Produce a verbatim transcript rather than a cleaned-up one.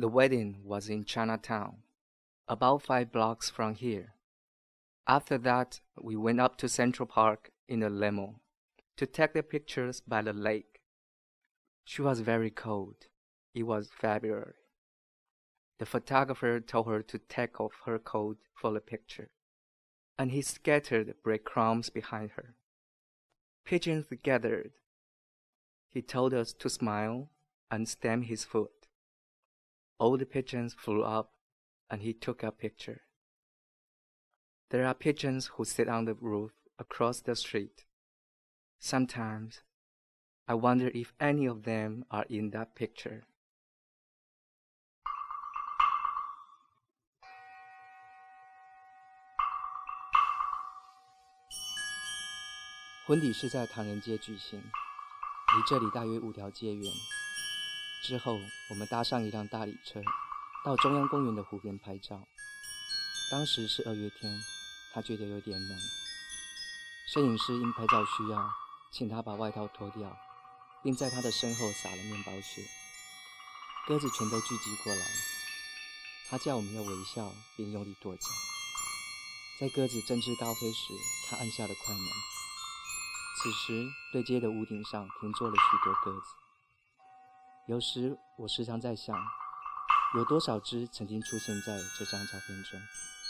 The wedding was in Chinatown, about five blocks from here. After that, we went up to Central Park in a limo to take the pictures by the lake. She was very cold. It was February. The photographer told her to take off her coat for the picture, and he scattered breadcrumbs behind her. Pigeons gathered. He told us to smile and stamp his foot. All the pigeons flew up, and he took a picture. There are pigeons who sit on the roof across the street. Sometimes I wonder if any of them are in that picture. 婚礼是在唐人街举行，离这里大约五条街远。之后，我们搭上一辆大礼车，到中央公园的湖边拍照。当时是二月天，他觉得有点冷。摄影师因拍照需要，请他把外套脱掉，并在他的身后撒了面包屑。鸽子全都聚集过来，他叫我们要微笑，并用力跺脚。在鸽子振翅高飞时，他按下了快门。此时，对街的屋顶上停坐了许多鸽子。有时，我时常在想，有多少只曾经出现在这张照片中。